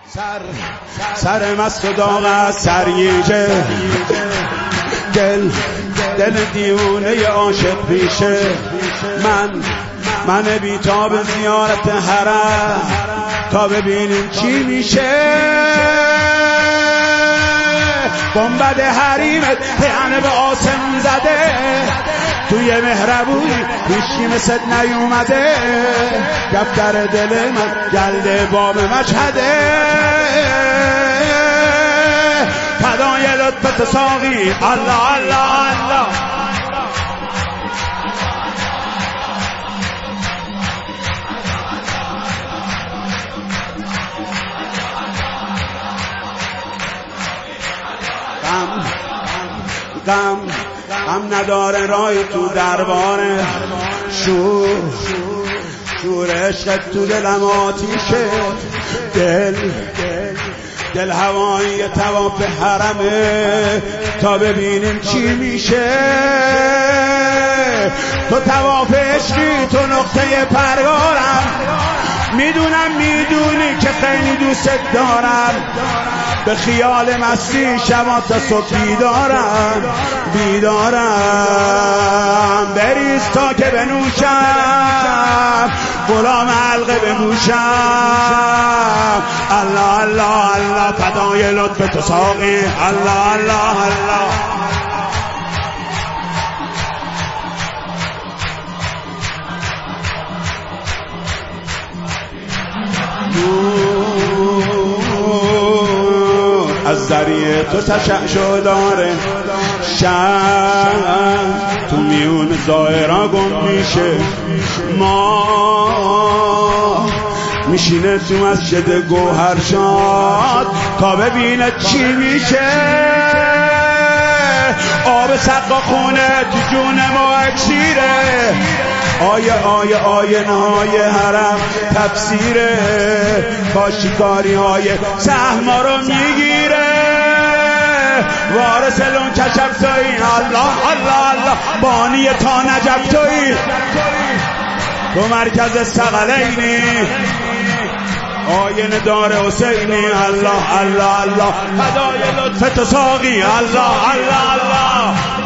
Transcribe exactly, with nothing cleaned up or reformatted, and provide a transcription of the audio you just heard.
سر سر مست و داغ از سریجه، دل دل دیوونه عاشق پیشه، من من بیتاب زیارت حرم تا ببینیم چی میشه. بمبد حریمت پیانه به آسمون زده، توی مهربونی هیچی مثل نیومده، دفتر دل من جلد باب مشهده، فدای لطفت ساقی الله الله الله. غم غم غم نداره رای تو درباره، شور شور عشق تو دلم آتیشه، دل دل هوایی طواف حرمه تا ببینیم چی میشه. تو طواف عشقی، تو نقطه پرگارم، میدونم میدونی که خیلی دوست دارم، به خیال مستی شما تا صبح بیدارم بیدارم. بریز تا که بنوشم، غلام حلقه بگوشم، الله الله الله فدای لطف تو ساقی الله الله الله. از ذریعه تو تشعشع داره، شم تو میون ظاهرا گم میشه، ما میشینه تو مسجد گوهرشاد تا ببینه چی میشه. آب سقا خونه تو جون ما اکسیره، آیه آیه آیه نهای حرم تفسیره، کاشیکاری های سهما رو میگیره، وارث لون کشف توی الله الله الله، بانی تا نجف توی، تو مرکز ثقلینی، آینه دار حسینی الله الله الله، فدای لطفت ساقی الله الله الله.